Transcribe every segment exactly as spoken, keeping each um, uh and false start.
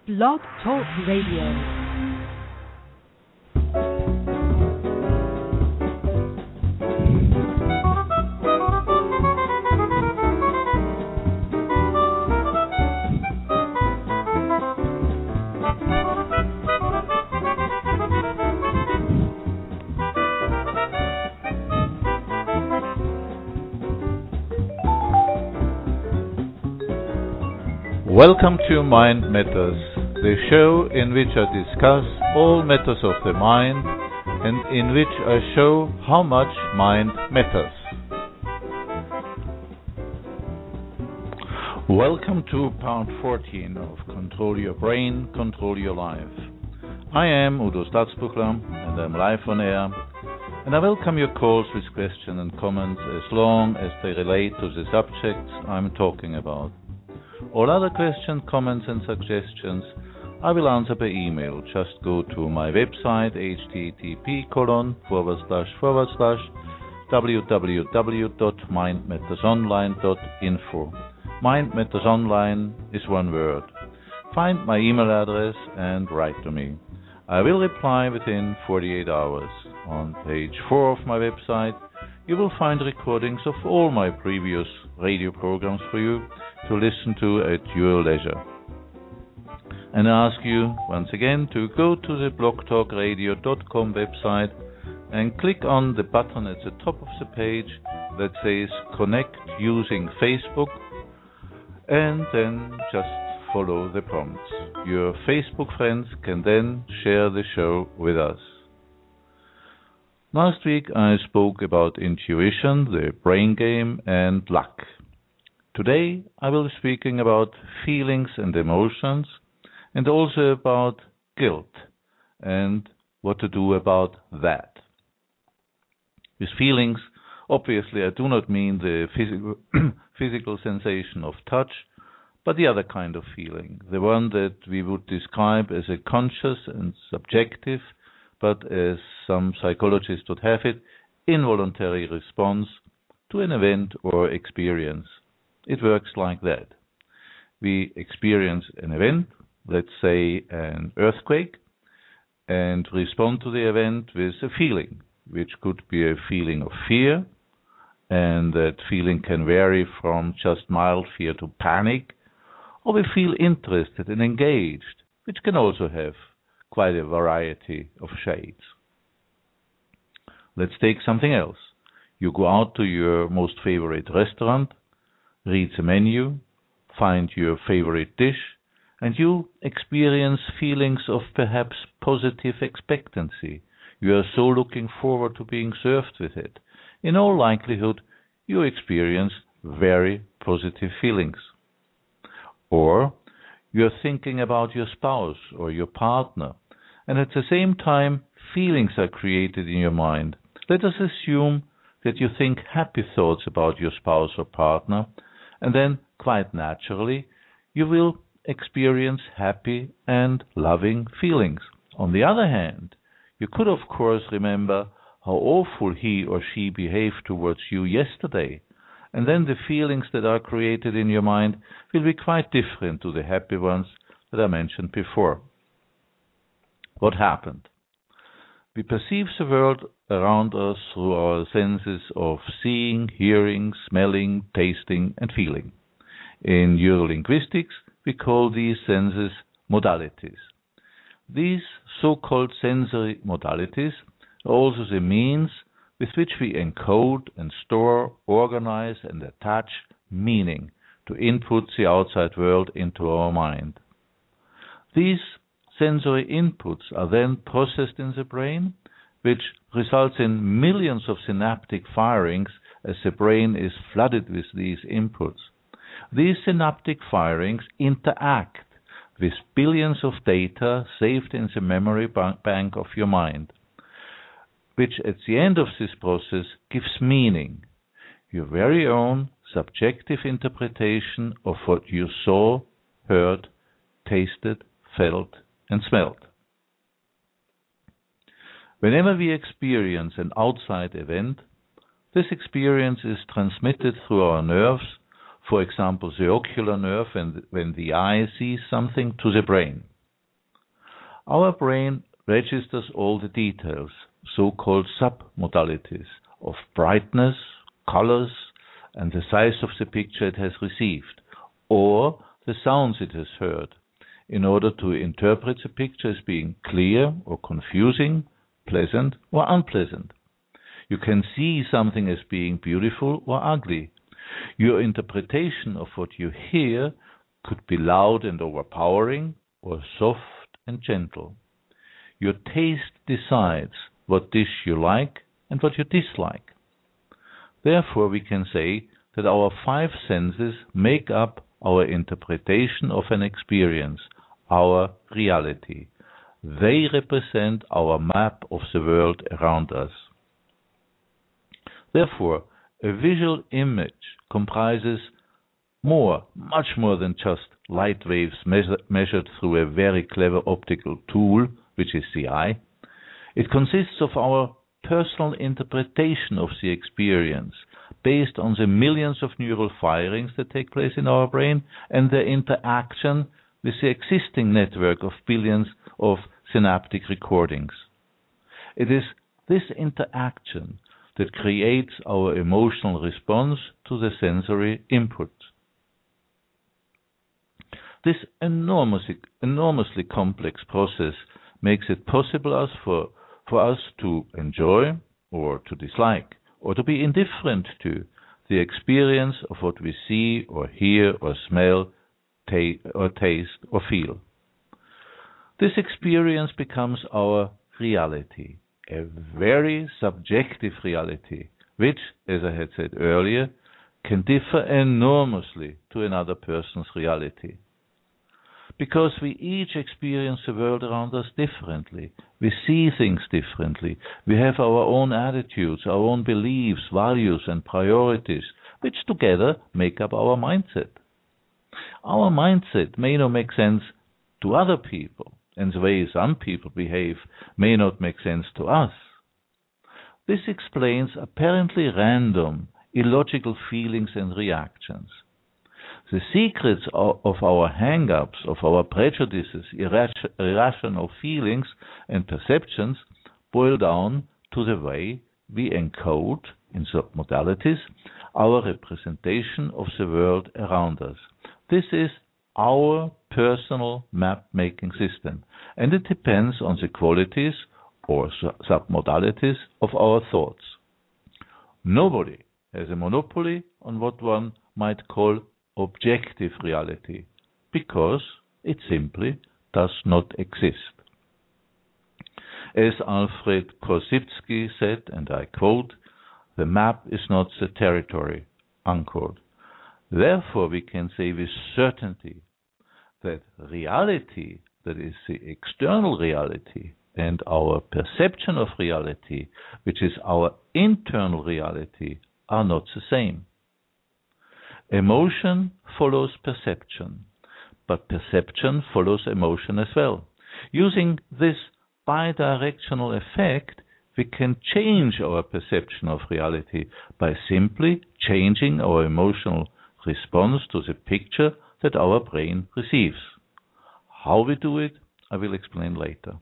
Blog Talk Radio. Welcome to Mind Matters, the show in which I discuss all matters of the mind and in which I show how much mind matters. Welcome to part fourteen of Control Your Brain, Control Your Life. I am Udo Statzbuchler and I'm live on air, and I welcome your calls with questions and comments as long as they relate to the subjects I'm talking about. All other questions, comments and suggestions I will answer by email. Just go to my website http colon forward slash forward slash www dot mindmattersonline dot info. Mind Matters Online is one word. Find my email address and write to me. I will reply within forty-eight hours. On page four of my website you will find recordings of all my previous radio programs for you to listen to at your leisure. And I ask you once again to go to the blog talk radio dot com website and click on the button at the top of the page that says Connect using Facebook, and then just follow the prompts. Your Facebook friends can then share the show with us. Last week I spoke about intuition, the brain game, and luck. Today I will be speaking about feelings and emotions, and also about guilt and what to do about that. With feelings, obviously I do not mean the physical, physical sensation of touch, but the other kind of feeling, the one that we would describe as a conscious and subjective, but as some psychologists would have it, involuntary response to an event or experience. It works like that. We experience an event, let's say an earthquake, and respond to the event with a feeling, which could be a feeling of fear, and that feeling can vary from just mild fear to panic, or we feel interested and engaged, which can also have quite a variety of shades. Let's take something else. You go out to your most favorite restaurant, read the menu, find your favorite dish, and you experience feelings of perhaps positive expectancy. You are so looking forward to being served with it. In all likelihood, you experience very positive feelings. Or you are thinking about your spouse or your partner, and at the same time feelings are created in your mind. Let us assume that you think happy thoughts about your spouse or partner, and then, quite naturally, you will experience happy and loving feelings. On the other hand, you could of course remember how awful he or she behaved towards you yesterday, and then the feelings that are created in your mind will be quite different to the happy ones that I mentioned before. What happened? We perceive the world around us through our senses of seeing, hearing, smelling, tasting, and feeling. In neurolinguistics, we call these senses modalities. These so-called sensory modalities are also the means with which we encode and store, organize, and attach meaning to input the outside world into our mind. These sensory inputs are then processed in the brain, which results in millions of synaptic firings as the brain is flooded with these inputs. These synaptic firings interact with billions of data saved in the memory bank of your mind, which at the end of this process gives meaning, your very own subjective interpretation of what you saw, heard, tasted, felt, and smelled. Whenever we experience an outside event, this experience is transmitted through our nerves, for example the ocular nerve when, when the eye sees something, to the brain. Our brain registers all the details, so-called submodalities, of brightness, colors, and the size of the picture it has received, or the sounds it has heard, in order to interpret the picture as being clear or confusing, pleasant or unpleasant. You can see something as being beautiful or ugly. Your interpretation of what you hear could be loud and overpowering, or soft and gentle. Your taste decides what dish you like and what you dislike. Therefore, we can say that our five senses make up our interpretation of an experience, our reality. They represent our map of the world around us. Therefore, a visual image comprises more, much more than just light waves measure, measured through a very clever optical tool, which is the eye. It consists of our personal interpretation of the experience, based on the millions of neural firings that take place in our brain and their interaction with the existing network of billions of synaptic recordings. It is this interaction that creates our emotional response to the sensory input. This enormously, enormously complex process makes it possible us for, for us to enjoy or to dislike or to be indifferent to the experience of what we see or hear or smell ta- or taste or feel. This experience becomes our reality, a very subjective reality, which, as I had said earlier, can differ enormously to another person's reality. Because we each experience the world around us differently. We see things differently. We have our own attitudes, our own beliefs, values, and priorities, which together make up our mindset. Our mindset may not make sense to other people, and the way some people behave may not make sense to us. This explains apparently random, illogical feelings and reactions. The secrets of our hang-ups, of our prejudices, irras- irrational feelings and perceptions boil down to the way we encode, in submodalities, our representation of the world around us. This is our personal map-making system, and it depends on the qualities or submodalities of our thoughts. Nobody has a monopoly on what one might call objective reality, because it simply does not exist. As Alfred Korzybski said, and I quote, "The map is not the territory," unquote. Therefore, we can say with certainty that reality, that is the external reality, and our perception of reality, which is our internal reality, are not the same. Emotion follows perception, but perception follows emotion as well. Using this bidirectional effect, we can change our perception of reality by simply changing our emotional response to the picture that our brain receives. How we do it, I will explain later.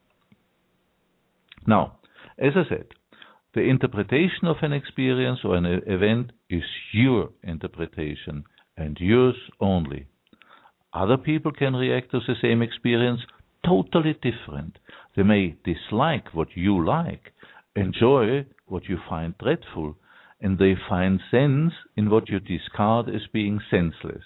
Now, as I said, the interpretation of an experience or an event is your interpretation and yours only. Other people can react to the same experience totally different. They may dislike what you like, enjoy what you find dreadful, and they find sense in what you discard as being senseless.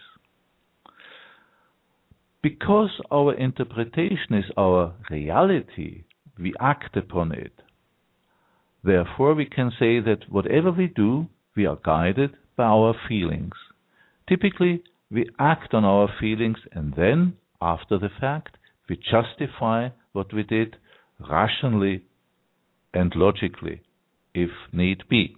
Because our interpretation is our reality, we act upon it. Therefore, we can say that whatever we do, we are guided by our feelings. Typically, we act on our feelings and then, after the fact, we justify what we did rationally and logically, if need be.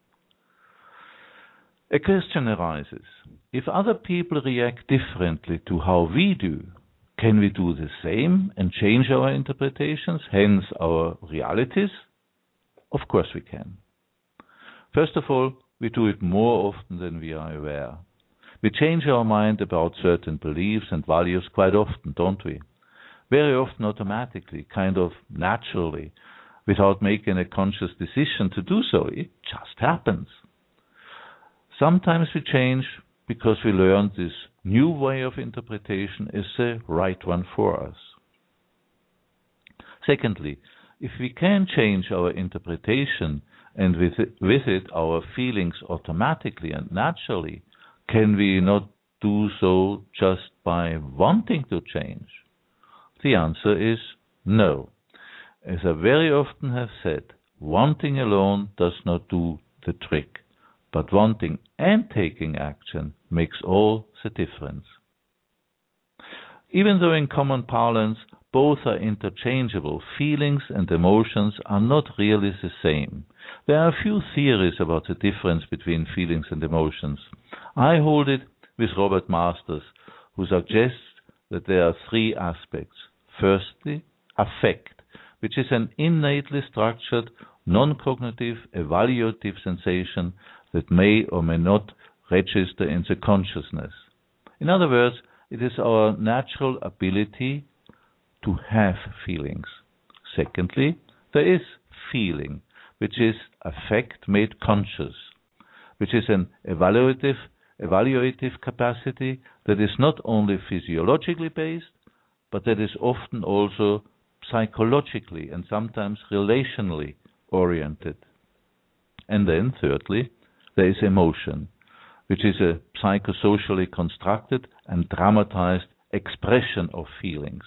A question arises. If other people react differently to how we do, can we do the same and change our interpretations, hence our realities? Of course we can. First of all, we do it more often than we are aware. We change our mind about certain beliefs and values quite often, don't we? very often automatically, kind of naturally, without making a conscious decision to do so. It just happens. Sometimes we change because we learned this new way of interpretation is the right one for us. Secondly, if we can change our interpretation and with it, with it our feelings automatically and naturally, can we not do so just by wanting to change? The answer is no. As I very often have said, wanting alone does not do the trick, but wanting and taking action makes all the difference. Even though in common parlance both are interchangeable, feelings and emotions are not really the same. There are a few theories about the difference between feelings and emotions. I hold it with Robert Masters, who suggests that there are three aspects. Firstly, affect, which is an innately structured, non-cognitive, evaluative sensation that may or may not register in the consciousness. In other words, it is our natural ability to have feelings. Secondly, there is feeling, which is affect made conscious, which is an evaluative, evaluative capacity that is not only physiologically based, but that is often also psychologically and sometimes relationally oriented. And then, thirdly, there is emotion, which is a psychosocially constructed and dramatized expression of feelings.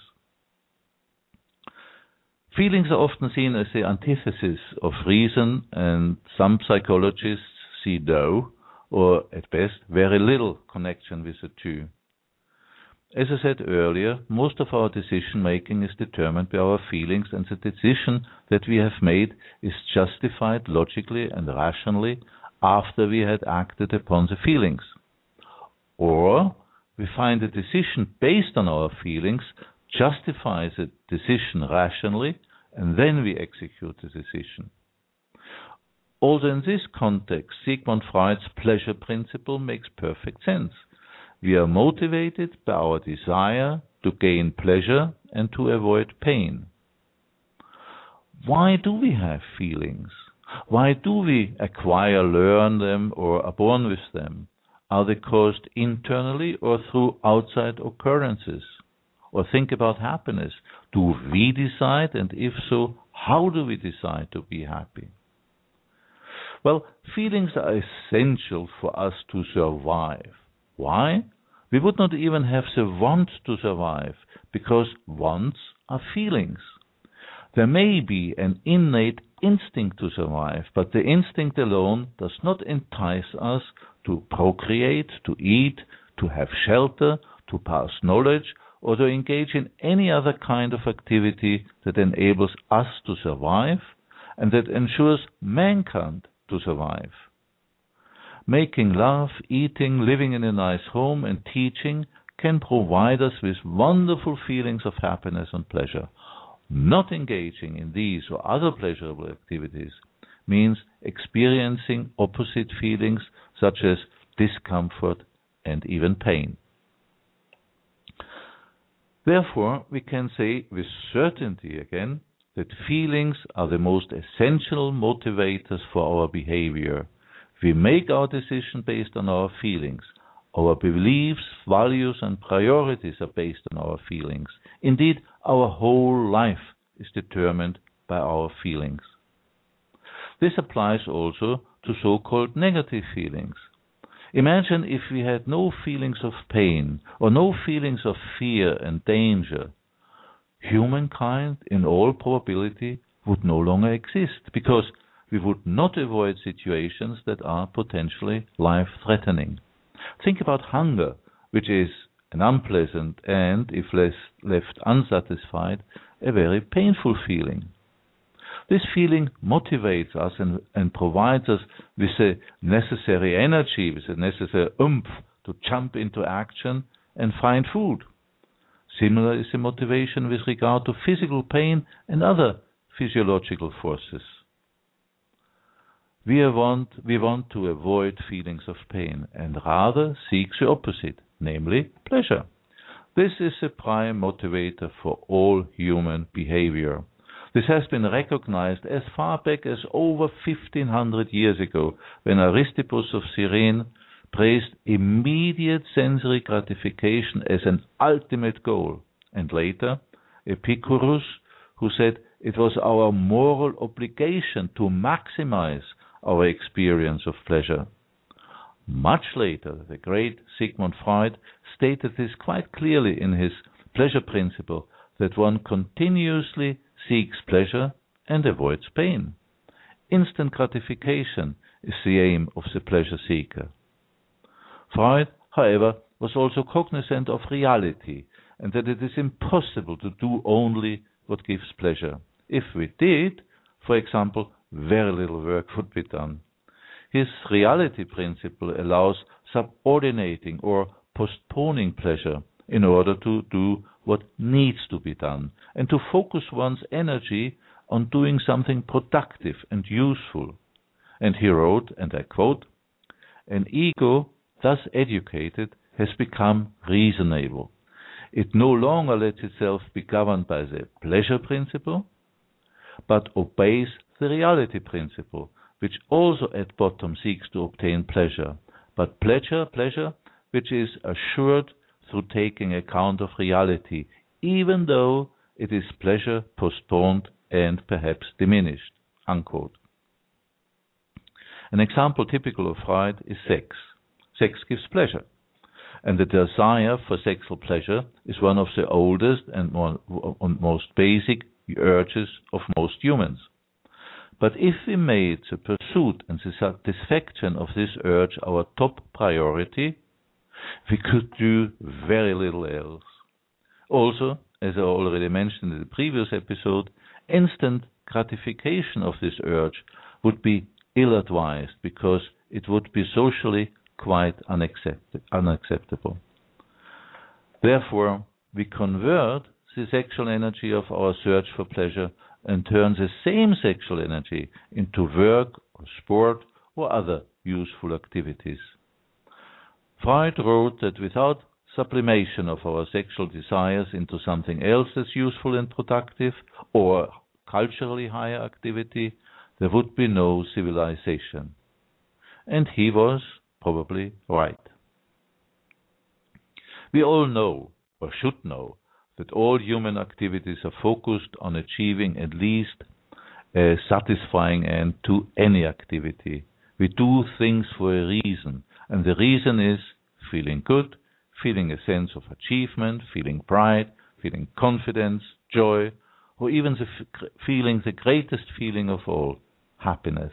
Feelings are often seen as the antithesis of reason, and some psychologists see no, or at best, very little connection with the two. As I said earlier, most of our decision-making is determined by our feelings, and the decision that we have made is justified logically and rationally after we had acted upon the feelings. Or we find a decision based on our feelings justifies a decision rationally, and then we execute the decision. Also in this context, Sigmund Freud's pleasure principle makes perfect sense. We are motivated by our desire to gain pleasure and to avoid pain. Why do we have feelings? Why do we acquire, learn them, or are born with them? Are they caused internally or through outside occurrences? Or think about happiness. Do we decide, and if so, how do we decide to be happy? Well, feelings are essential for us to survive. Why? We would not even have the want to survive, because wants are feelings. There may be an innate instinct to survive, but the instinct alone does not entice us to procreate, to eat, to have shelter, to pass knowledge, or to engage in any other kind of activity that enables us to survive and that ensures mankind to survive. Making love, eating, living in a nice home, and teaching can provide us with wonderful feelings of happiness and pleasure. Not engaging in these or other pleasurable activities means experiencing opposite feelings such as discomfort and even pain. Therefore, we can say with certainty again that feelings are the most essential motivators for our behavior. We make our decision based on our feelings. Our beliefs, values, and priorities are based on our feelings. Indeed, our whole life is determined by our feelings. This applies also to so-called negative feelings. Imagine if we had no feelings of pain or no feelings of fear and danger. Humankind, in all probability, would no longer exist, because we would not avoid situations that are potentially life-threatening. Think about hunger, which is an unpleasant and, if left unsatisfied, a very painful feeling. This feeling motivates us and, and provides us with the necessary energy, with the necessary oomph to jump into action and find food. Similar is the motivation with regard to physical pain and other physiological forces. We want, we want to avoid feelings of pain and rather seek the opposite, namely pleasure. This is a prime motivator for all human behavior. This has been recognized as far back as over fifteen hundred years ago, when Aristippus of Cyrene praised immediate sensory gratification as an ultimate goal, and later Epicurus, who said it was our moral obligation to maximize our experience of pleasure. Much later, the great Sigmund Freud stated this quite clearly in his pleasure principle, that one continuously seeks pleasure and avoids pain. Instant gratification is the aim of the pleasure seeker. Freud, however, was also cognizant of reality, and that it is impossible to do only what gives pleasure. If we did, for example, very little work would be done. His reality principle allows subordinating or postponing pleasure in order to do what needs to be done, and to focus one's energy on doing something productive and useful. And he wrote, and I quote, "An ego thus educated has become reasonable. It no longer lets itself be governed by the pleasure principle, but obeys the reality principle, which also at bottom seeks to obtain pleasure, but pleasure, pleasure which is assured through taking account of reality, even though it is pleasure postponed and perhaps diminished." Unquote. An example typical of Freud is sex. Sex gives pleasure, and the desire for sexual pleasure is one of the oldest and more, most basic urges of most humans. But if we made the pursuit and the satisfaction of this urge our top priority, we could do very little else. Also, as I already mentioned in the previous episode, instant gratification of this urge would be ill-advised, because it would be socially quite unaccept- unacceptable. Therefore, we convert the sexual energy of our search for pleasure and turn the same sexual energy into work or sport or other useful activities. Freud wrote that without sublimation of our sexual desires into something else that's useful and productive, or culturally higher activity, there would be no civilization. And he was probably right. We all know, or should know, that all human activities are focused on achieving at least a satisfying end to any activity. We do things for a reason, and the reason is feeling good, feeling a sense of achievement, feeling pride, feeling confidence, joy, or even the f- feeling the greatest feeling of all, happiness.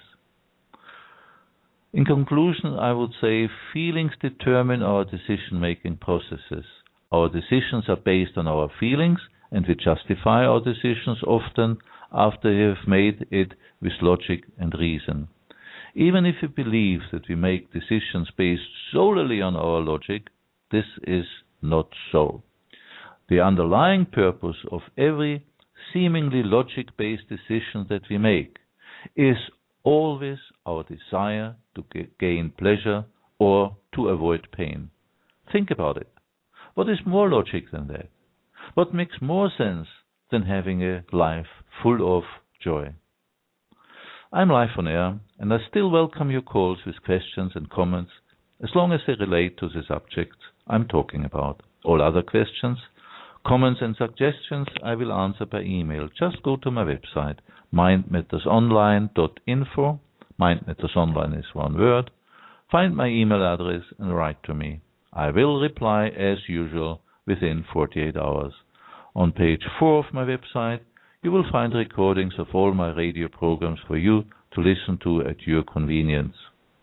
In conclusion, I would say feelings determine our decision-making processes. Our decisions are based on our feelings, and we justify our decisions often after we have made it with logic and reason. Even if we believe that we make decisions based solely on our logic, this is not so. The underlying purpose of every seemingly logic-based decision that we make is always our desire to g- gain pleasure or to avoid pain. Think about it. What is more logic than that? What makes more sense than having a life full of joy? I'm live on air, and I still welcome your calls with questions and comments, as long as they relate to the subjects I'm talking about. All other questions, comments and suggestions I will answer by email. Just go to my website, mind matters online dot info. MindMattersOnline is one word. Find my email address and write to me. I will reply as usual within forty-eight hours. On page four of my website, you will find recordings of all my radio programs for you to listen to at your convenience.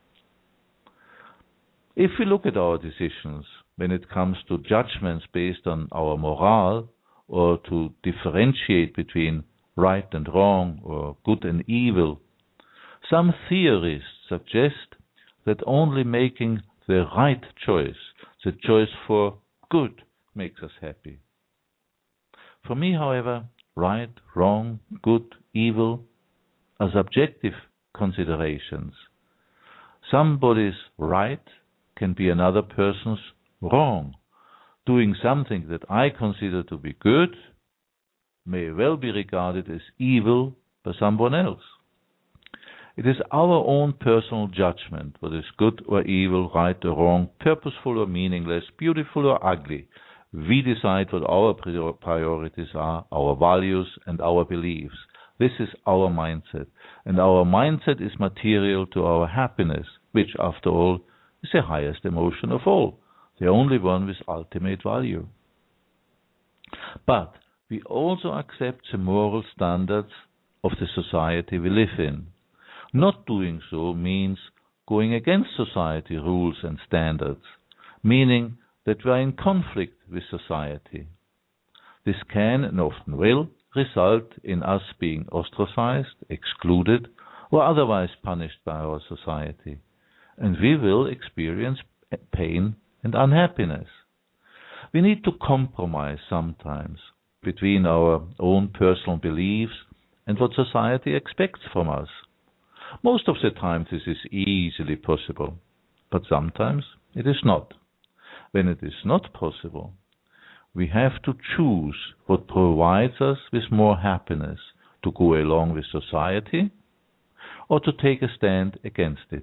If we look at our decisions when it comes to judgments based on our morale, or to differentiate between right and wrong or good and evil, some theorists suggest that only making the right choice, the choice for good, makes us happy. For me, however, right, wrong, good, evil are subjective considerations. Somebody's right can be another person's wrong. Doing something that I consider to be good may well be regarded as evil by someone else. It is our own personal judgment what is good or evil, right or wrong, purposeful or meaningless, beautiful or ugly. We decide what our priorities are, our values and our beliefs. This is our mindset, and our mindset is material to our happiness, which, after all, is the highest emotion of all, the only one with ultimate value. But we also accept the moral standards of the society we live in. Not doing so means going against society rules and standards, meaning that we are in conflict with society. This can, and often will, result in us being ostracized, excluded, or otherwise punished by our society, and we will experience pain and unhappiness. We need to compromise sometimes between our own personal beliefs and what society expects from us. Most of the time this is easily possible, but sometimes it is not. When it is not possible, we have to choose what provides us with more happiness, to go along with society or to take a stand against it.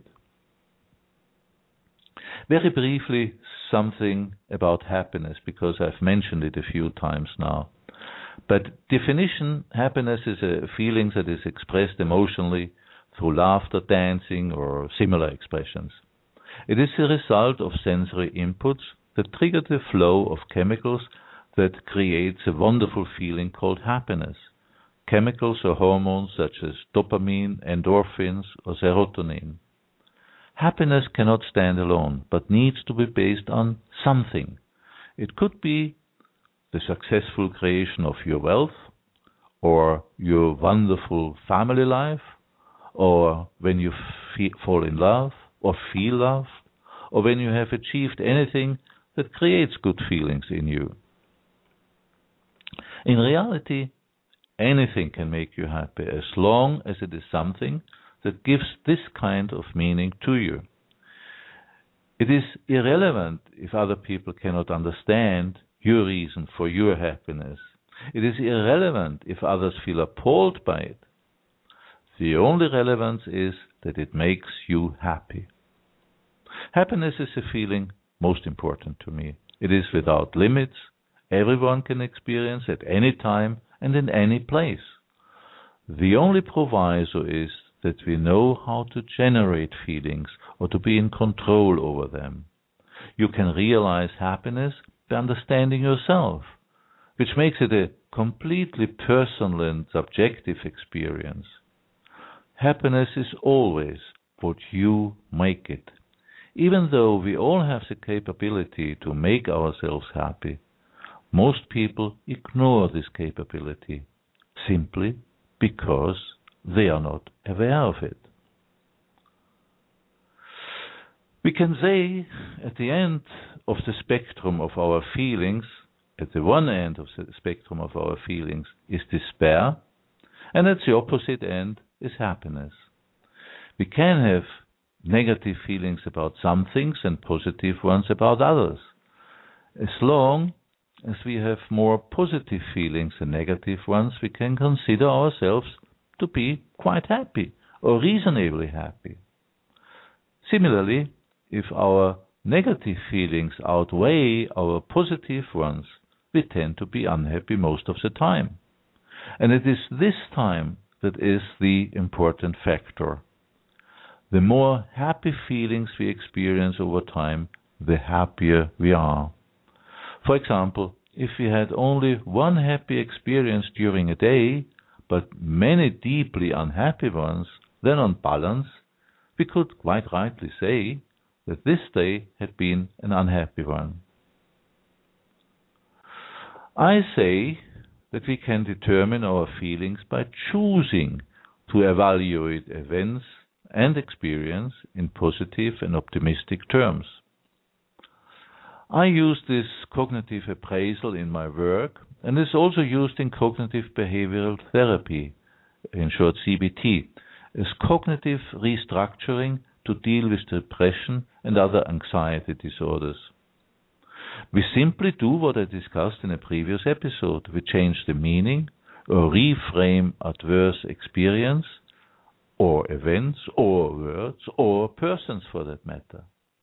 Very briefly, something about happiness, because I've mentioned it a few times now. But definition, happiness is a feeling that is expressed emotionally through laughter, dancing, or similar expressions. It is the result of sensory inputs that trigger the flow of chemicals that creates a wonderful feeling called happiness. Chemicals or hormones such as dopamine, endorphins, or serotonin. Happiness cannot stand alone, but needs to be based on something. It could be the successful creation of your wealth, or your wonderful family life, or when you fe- fall in love, or feel loved, or when you have achieved anything that creates good feelings in you. In reality, anything can make you happy as long as it is something that gives this kind of meaning to you. It is irrelevant if other people cannot understand your reason for your happiness. It is irrelevant if others feel appalled by it. The only relevance is that it makes you happy. Happiness is a feeling most important to me. It is without limits. Everyone can experience at any time and in any place. The only proviso is that we know how to generate feelings or to be in control over them. You can realize happiness by understanding yourself, which makes it a completely personal and subjective experience. Happiness is always what you make it. Even though we all have the capability to make ourselves happy, most people ignore this capability simply because they are not aware of it. We can say at the end of the spectrum of our feelings, at the one end of the spectrum of our feelings is despair, and at the opposite end is happiness. We can have negative feelings about some things and positive ones about others. As long as we have more positive feelings than negative ones, we can consider ourselves to be quite happy or reasonably happy. Similarly, if our negative feelings outweigh our positive ones, we tend to be unhappy most of the time. And it is this time that is the important factor. The more happy feelings we experience over time, the happier we are. For example, if we had only one happy experience during a day, but many deeply unhappy ones, then on balance, we could quite rightly say that this day had been an unhappy one. I say that we can determine our feelings by choosing to evaluate events and experience in positive and optimistic terms. I use this cognitive appraisal in my work, and is also used in cognitive behavioral therapy, in short C B T, as cognitive restructuring to deal with depression and other anxiety disorders. We simply do what I discussed in a previous episode. We change the meaning or reframe adverse experience or events or words or persons for that matter.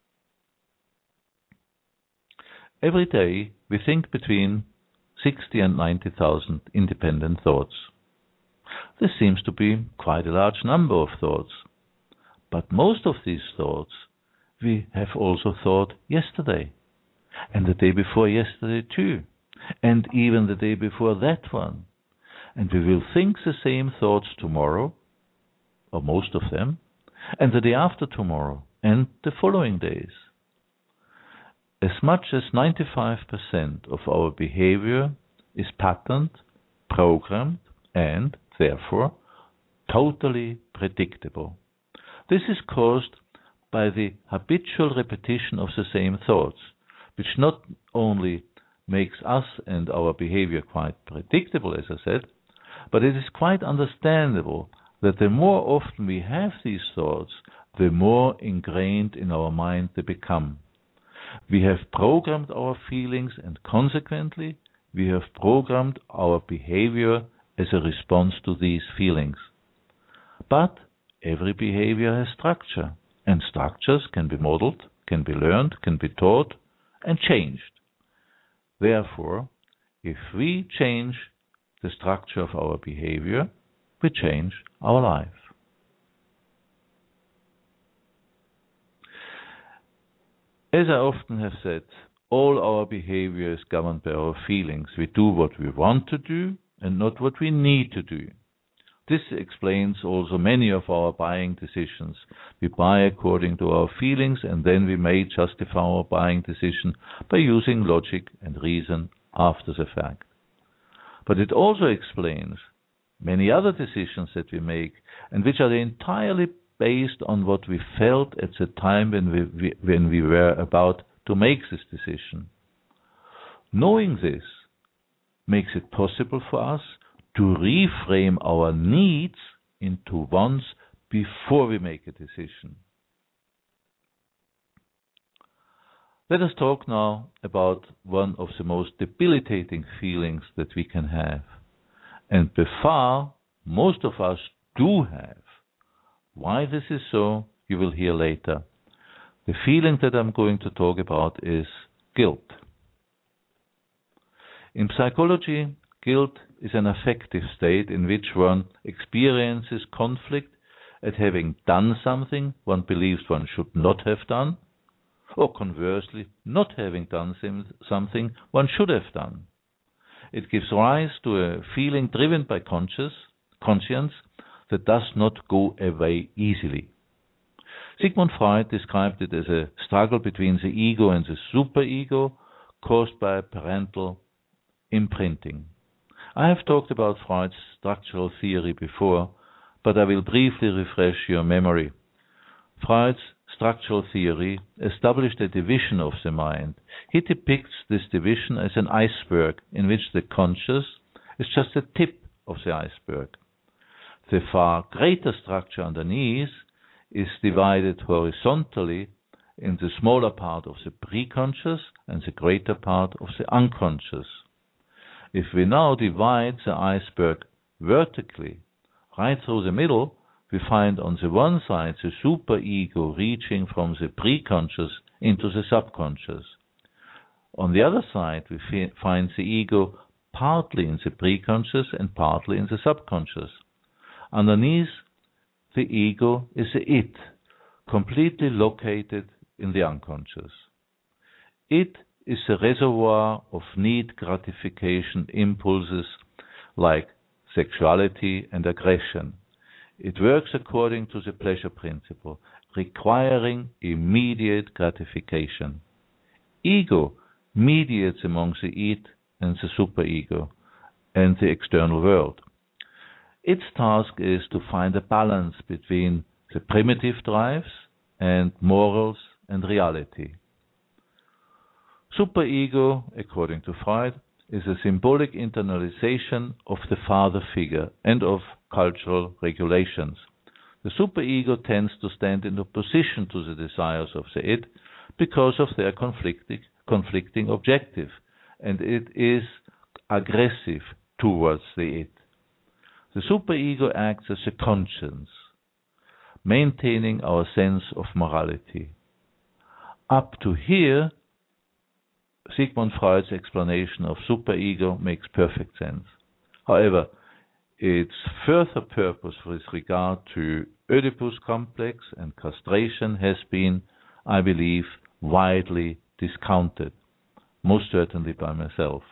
Every day we think between sixty and ninety thousand independent thoughts. This seems to be quite a large number of thoughts, but most of these thoughts we have also thought yesterday, and the day before yesterday too, and even the day before that one. And we will think the same thoughts tomorrow, or most of them, and the day after tomorrow, and the following days. As much as ninety-five percent of our behavior is patterned, programmed, and, therefore, totally predictable. This is caused by the habitual repetition of the same thoughts, which not only makes us and our behavior quite predictable, as I said, but it is quite understandable that the more often we have these thoughts, the more ingrained in our mind they become. We have programmed our feelings, and consequently, we have programmed our behavior as a response to these feelings. But every behavior has structure, and structures can be modeled, can be learned, can be taught, and changed. Therefore, if we change the structure of our behavior, we change our life. As I often have said, all our behavior is governed by our feelings. We do what we want to do and not what we need to do. This explains also many of our buying decisions. We buy according to our feelings, and then we may justify our buying decision by using logic and reason after the fact. But it also explains many other decisions that we make, and which are entirely based on what we felt at the time when we, we, when we were about to make this decision. Knowing this makes it possible for us to reframe our needs into wants before we make a decision. Let us talk now about one of the most debilitating feelings that we can have, and by far most of us do have. Why this is so, you will hear later. The feeling that I'm going to talk about is guilt. In psychology, guilt is an affective state in which one experiences conflict at having done something one believes one should not have done, or conversely, not having done something one should have done. It gives rise to a feeling driven by conscious, conscience that does not go away easily. Sigmund Freud described it as a struggle between the ego and the superego caused by parental imprinting. I have talked about Freud's structural theory before, but I will briefly refresh your memory. Freud's structural theory established a division of the mind. He depicts this division as an iceberg in which the conscious is just the tip of the iceberg. The far greater structure underneath is divided horizontally in the smaller part of the preconscious and the greater part of the unconscious. If we now divide the iceberg vertically, right through the middle, we find on the one side the superego reaching from the preconscious into the subconscious. On the other side, we find the ego partly in the preconscious and partly in the subconscious. Underneath the ego is the it, completely located in the unconscious. It is the reservoir of need gratification impulses like sexuality and aggression. It works according to the pleasure principle, requiring immediate gratification. Ego mediates among the it and the superego and the external world. Its task is to find a balance between the primitive drives and morals and reality. Superego, according to Freud, is a symbolic internalization of the father figure and of cultural regulations. The superego tends to stand in opposition to the desires of the id because of their conflicting, conflicting objective, and it is aggressive towards the it. The superego acts as a conscience, maintaining our sense of morality. Up to here, Sigmund Freud's explanation of superego makes perfect sense. However, its further purpose with regard to Oedipus complex and castration has been, I believe, widely discounted, most certainly by myself.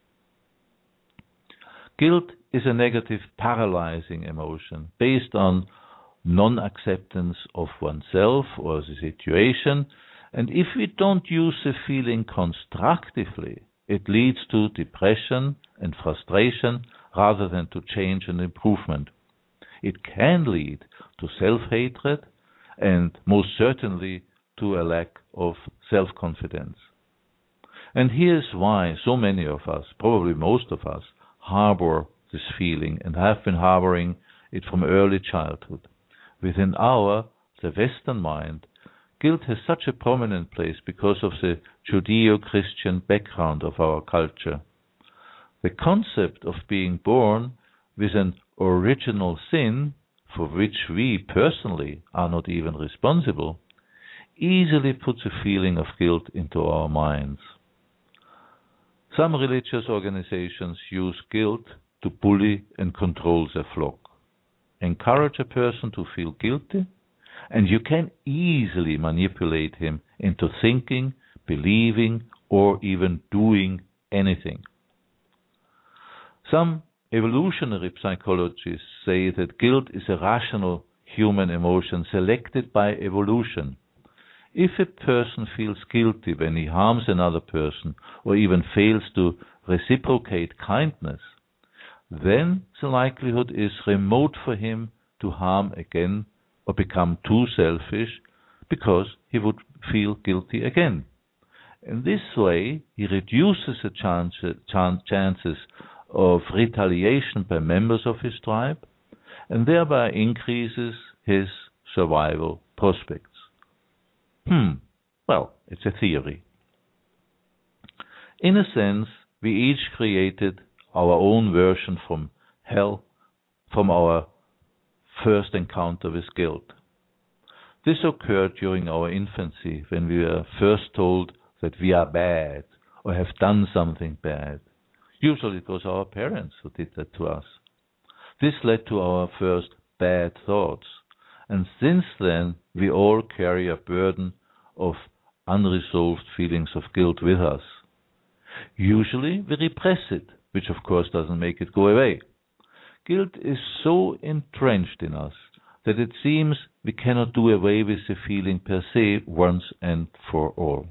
Guilt is a negative, paralyzing emotion based on non-acceptance of oneself or the situation, and if we don't use the feeling constructively, it leads to depression and frustration rather than to change and improvement. It can lead to self-hatred and most certainly to a lack of self-confidence. And here's why so many of us, probably most of us, harbor this feeling and have been harboring it from early childhood. Within our, the Western mind, guilt has such a prominent place because of the Judeo-Christian background of our culture. The concept of being born with an original sin, for which we personally are not even responsible, easily puts a feeling of guilt into our minds. Some religious organizations use guilt to bully and control their flock. Encourage a person to feel guilty, and you can easily manipulate him into thinking, believing, or even doing anything. Some evolutionary psychologists say that guilt is a rational human emotion selected by evolution. If a person feels guilty when he harms another person or even fails to reciprocate kindness, then the likelihood is remote for him to harm again or become too selfish because he would feel guilty again. In this way, he reduces the chance, chance, chances of retaliation by members of his tribe and thereby increases his survival prospects. Hmm, well, it's a theory. In a sense, we each created our own version from hell, from our first encounter with guilt. This occurred during our infancy, when we were first told that we are bad or have done something bad. Usually it was our parents who did that to us. This led to our first bad thoughts, and since then we all carry a burden of unresolved feelings of guilt with us. Usually we repress it, which of course doesn't make it go away. Guilt is so entrenched in us that it seems we cannot do away with the feeling per se once and for all.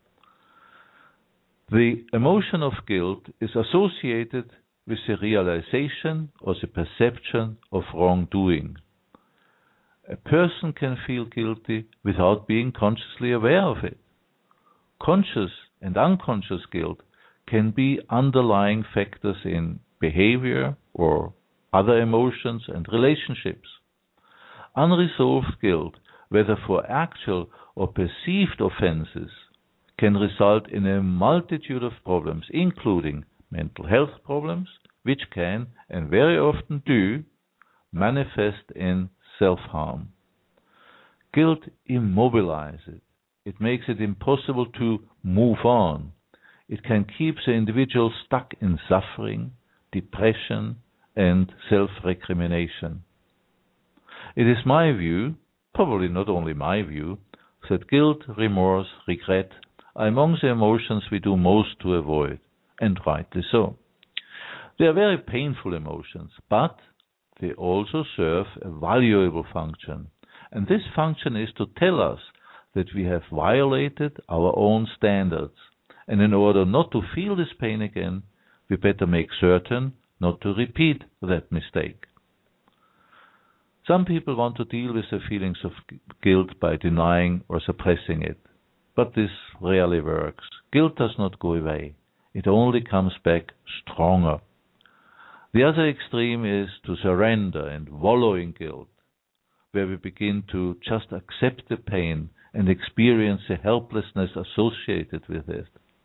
The emotion of guilt is associated with the realization or the perception of wrongdoing. A person can feel guilty without being consciously aware of it. Conscious and unconscious guilt can be underlying factors in behavior or other emotions and relationships. Unresolved guilt, whether for actual or perceived offenses, can result in a multitude of problems, including mental health problems, which can, and very often do, manifest in self-harm. Guilt immobilizes. It makes it impossible to move on. It can keep the individual stuck in suffering, depression, and self-recrimination. It is my view, probably not only my view, that guilt, remorse, regret are among the emotions we do most to avoid, and rightly so. They are very painful emotions, but they also serve a valuable function, and this function is to tell us that we have violated our own standards, and in order not to feel this pain again, we better make certain not to repeat that mistake. Some people want to deal with the feelings of guilt by denying or suppressing it, but this rarely works. Guilt does not go away. It only comes back stronger. The other extreme is to surrender and wallow in guilt, where we begin to just accept the pain and experience the helplessness associated with it.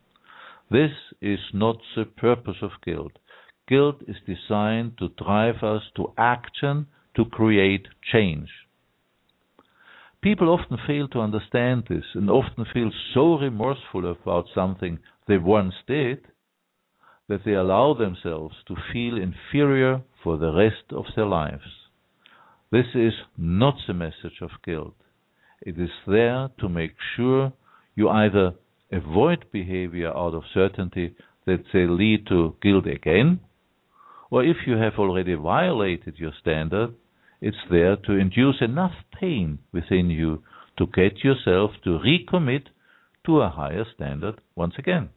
This is not the purpose of guilt. Guilt is designed to drive us to action, to create change. People often fail to understand this and often feel so remorseful about something they once did that they allow themselves to feel inferior for the rest of their lives. This is not the message of guilt. It is there to make sure you either avoid behavior out of certainty that they lead to guilt again, or if you have already violated your standard, it's there to induce enough pain within you to get yourself to recommit to a higher standard once again.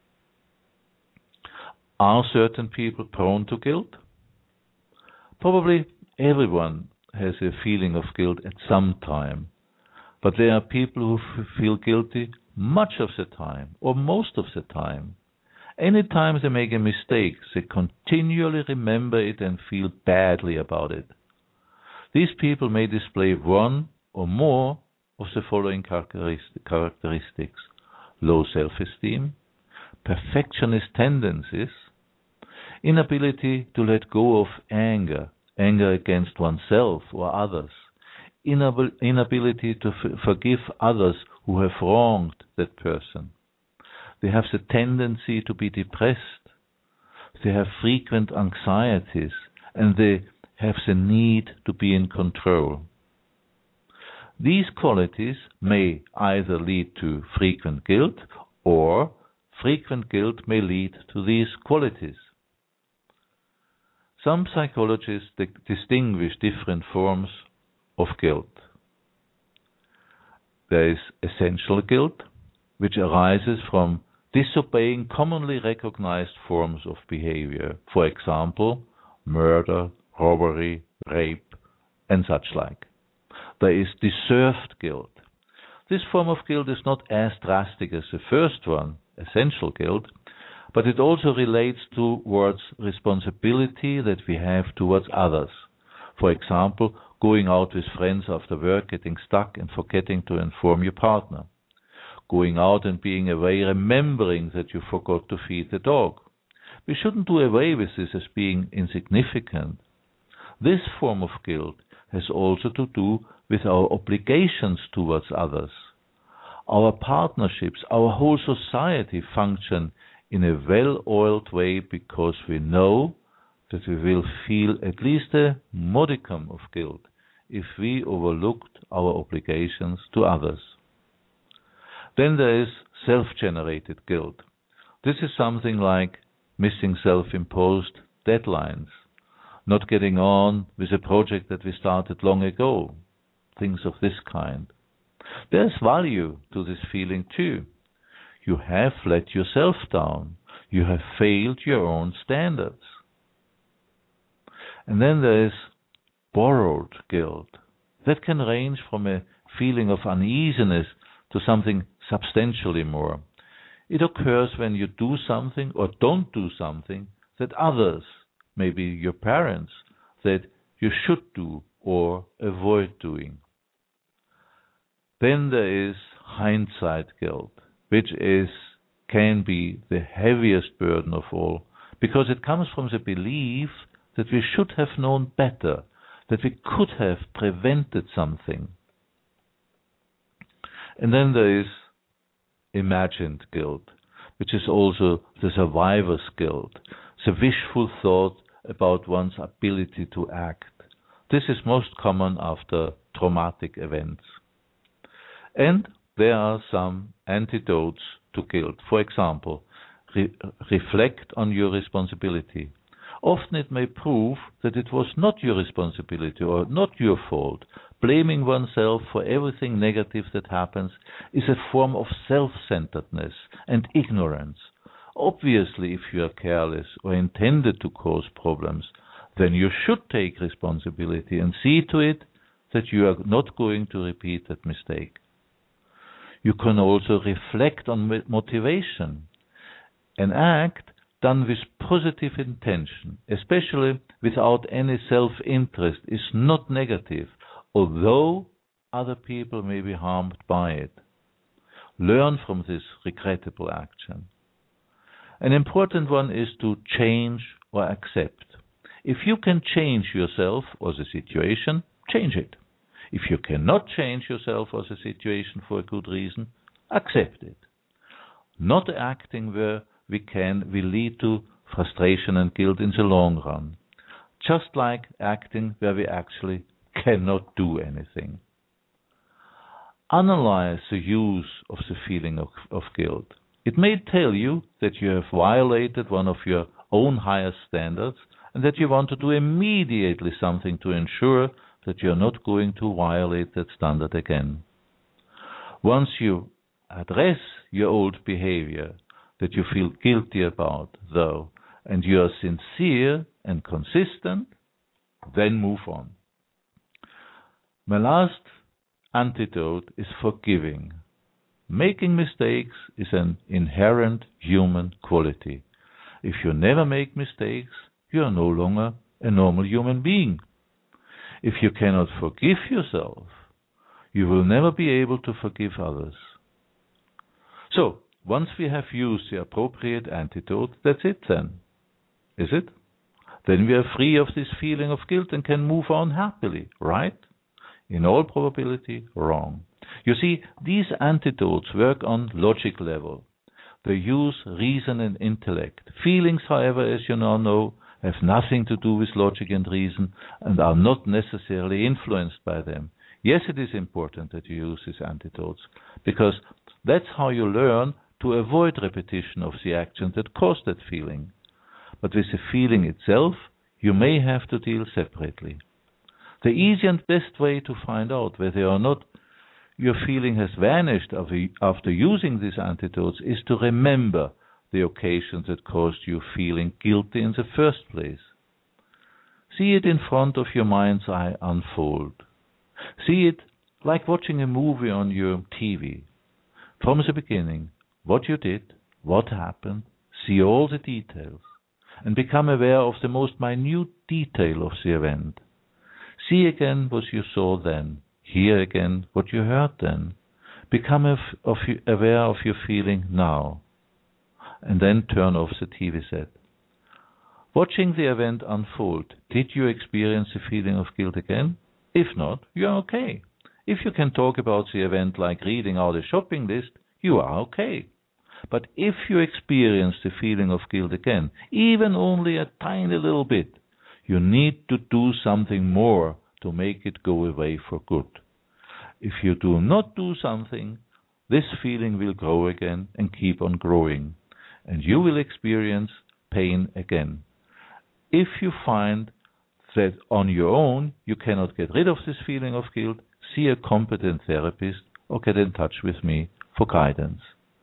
Are certain people prone to guilt? Probably everyone has a feeling of guilt at some time, but there are people who f- feel guilty much of the time, or most of the time. Anytime they make a mistake, they continually remember it and feel badly about it. These people may display one or more of the following characteristics: low self-esteem, perfectionist tendencies, inability to let go of anger, anger against oneself or others, inabil- inability to f- forgive others who have wronged that person. They have the tendency to be depressed. They have frequent anxieties, and they have the need to be in control. These qualities may either lead to frequent guilt, or frequent guilt may lead to these qualities. Some psychologists di- distinguish different forms of guilt. There is essential guilt, which arises from disobeying commonly recognized forms of behavior, for example, murder, robbery, rape, and such like. There is deserved guilt. This form of guilt is not as drastic as the first one, essential guilt, but it also relates towards responsibility that we have towards others. For example, going out with friends after work, getting stuck and forgetting to inform your partner. Going out and being away, remembering that you forgot to feed the dog. We shouldn't do away with this as being insignificant. This form of guilt has also to do with our obligations towards others. Our partnerships, our whole society function in a well-oiled way because we know that we will feel at least a modicum of guilt if we overlooked our obligations to others. Then there is self-generated guilt. This is something like missing self-imposed deadlines, not getting on with a project that we started long ago, things of this kind. There's value to this feeling too. You have let yourself down. You have failed your own standards. And then there is borrowed guilt. That can range from a feeling of uneasiness to something substantially more. It occurs when you do something or don't do something that others, maybe your parents, that you should do or avoid doing. Then there is hindsight guilt, which is can be the heaviest burden of all, because it comes from the belief that we should have known better, that we could have prevented something. And then there is imagined guilt, which is also the survivor's guilt, the wishful thought about one's ability to act. This is most common after traumatic events. And there are some antidotes to guilt. For example, re- reflect on your responsibility. Often it may prove that it was not your responsibility or not your fault. Blaming oneself for everything negative that happens is a form of self-centeredness and ignorance. Obviously, if you are careless or intended to cause problems, then you should take responsibility and see to it that you are not going to repeat that mistake. You can also reflect on motivation. An act done with positive intention, especially without any self-interest, is not negative, although other people may be harmed by it. Learn from this regrettable action. An important one is to change or accept. If you can change yourself or the situation, change it. If you cannot change yourself or the situation for a good reason, accept it. Not acting where we can will lead to frustration and guilt in the long run, just like acting where we actually cannot do anything. Analyze the use of the feeling of, of guilt. It may tell you that you have violated one of your own highest standards and that you want to do immediately something to ensure that you are not going to violate that standard again. Once you address your old behavior that you feel guilty about, though, and you are sincere and consistent, then move on. My last antidote is forgiving. Making mistakes is an inherent human quality. If you never make mistakes, you are no longer a normal human being. If you cannot forgive yourself, you will never be able to forgive others. So, once we have used the appropriate antidote, that's it then. Is it? Then we are free of this feeling of guilt and can move on happily, right? In all probability, wrong. You see, these antidotes work on logic level. They use reason and intellect. Feelings, however, as you now know, have nothing to do with logic and reason and are not necessarily influenced by them. Yes, it is important that you use these antidotes, because that's how you learn to avoid repetition of the actions that cause that feeling. But with the feeling itself, you may have to deal separately. The easy and best way to find out whether or not your feeling has vanished after using these antidotes is to remember the occasions that caused you feeling guilty in the first place. See it in front of your mind's eye unfold. See it like watching a movie on your T V. From the beginning, what you did, what happened, see all the details, and become aware of the most minute detail of the event. See again what you saw then, hear again what you heard then. Become of, of, aware of your feeling now, and then turn off the T V set. Watching the event unfold, did you experience the feeling of guilt again? If not, you are okay. If you can talk about the event like reading out a shopping list, you are okay. But if you experience the feeling of guilt again, even only a tiny little bit, you need to do something more to make it go away for good. If you do not do something, this feeling will grow again and keep on growing, and you will experience pain again. If you find that on your own you cannot get rid of this feeling of guilt, see a competent therapist or get in touch with me for guidance.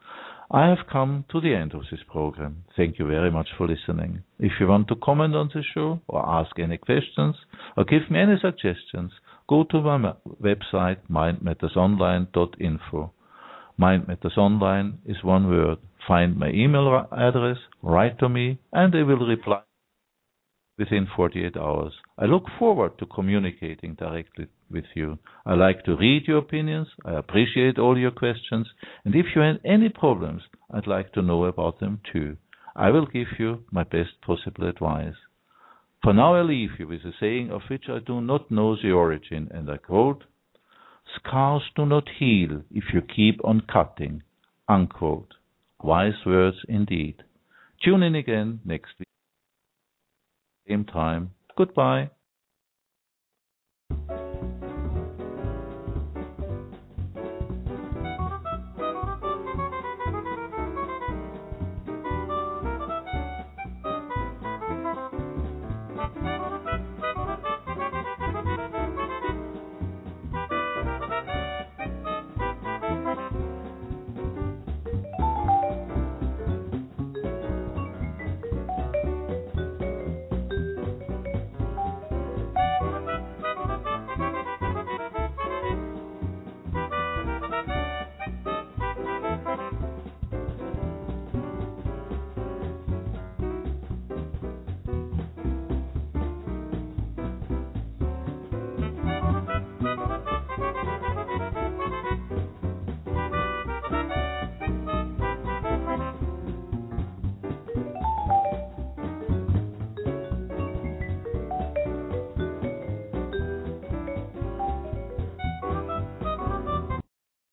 I have come to the end of this program. Thank you very much for listening. If you want to comment on the show or ask any questions or give me any suggestions, go to my website mind matters online dot info. Mind Matters Online is one word. Find my email address, write to me, and I will reply within forty-eight hours. I look forward to communicating directly with you. I like to read your opinions. I appreciate all your questions. And if you have any problems, I'd like to know about them too. I will give you my best possible advice. For now, I leave you with a saying of which I do not know the origin, and I quote, "Scars do not heal if you keep on cutting." Unquote. Wise words indeed. Tune in again next week. Same time. Goodbye.